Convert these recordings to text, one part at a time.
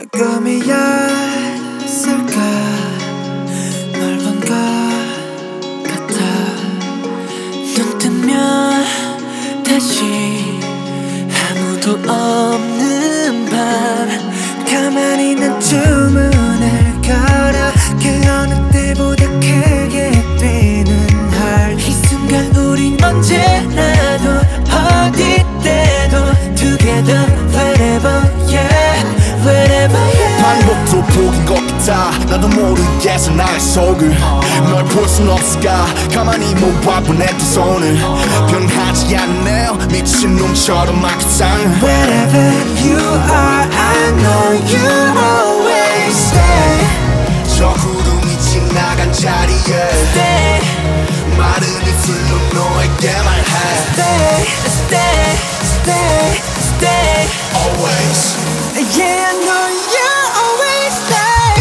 꿈이었을까 널 본 것 같아. 눈 뜨면 다시 아무도 없는 밤 가만히 난 주문을 걸어 그 어느 때보다 크게 뛰는 heart. 이 순간 우린 언제라도 어디 때도 together wherever yeah wherever yeah. 반복도 복인 것 같아. 나도 모르겠어 나의 속을. 널 볼 순 없을까 가만히 모아본 내 두 손을. 변하지 않는 내 미친 놈처럼 막 이상해. Wherever you are I know you'll always stay. 저 구름이 지나간 자리에 Stay 마른 입술로 너에게 말해. stay stay stay stay Always. Yeah I know you'll always stay.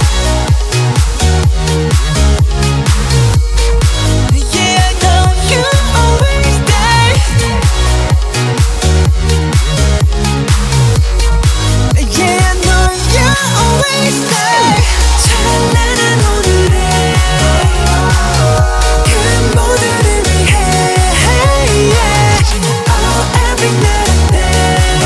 Yeah I know you'll always stay. Yeah I know you'll always stay. 찬란한 오늘에 그 모두를 위해 Oh every night and day.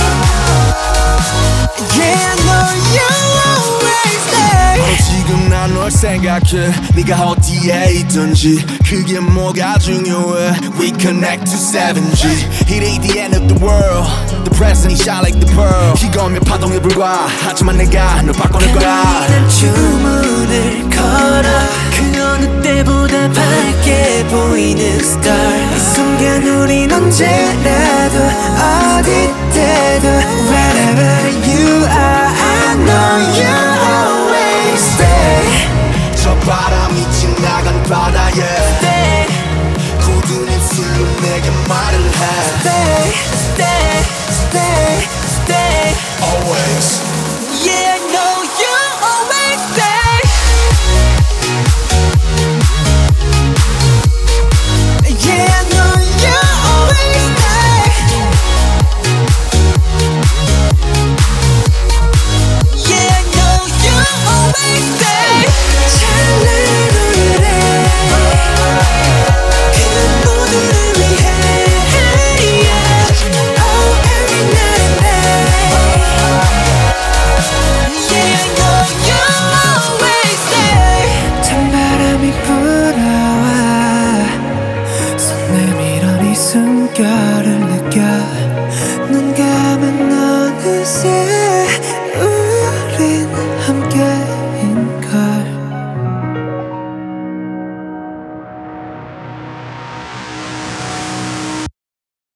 Yeah I know you'll always stay. 바로 지금 난 널 생각해. 네가 어디에 있든지 그게 뭐가 중요해. We connect to 7G. It ain't the end of the world. The present is shine like the pearl. 이거면 파동에 불과 하지만 내가 널 바꿔낼 거야. 난 주문을 걸어 그 어느 때보다 밝게 보이는 star. 이 순간 우린 언제라도 어디 때도 wherever you are I know you'll always stay. 저 바람이 지나간 바다에 Stay 굳은 입술로 내게 말을 해. stay stay stay stay Always.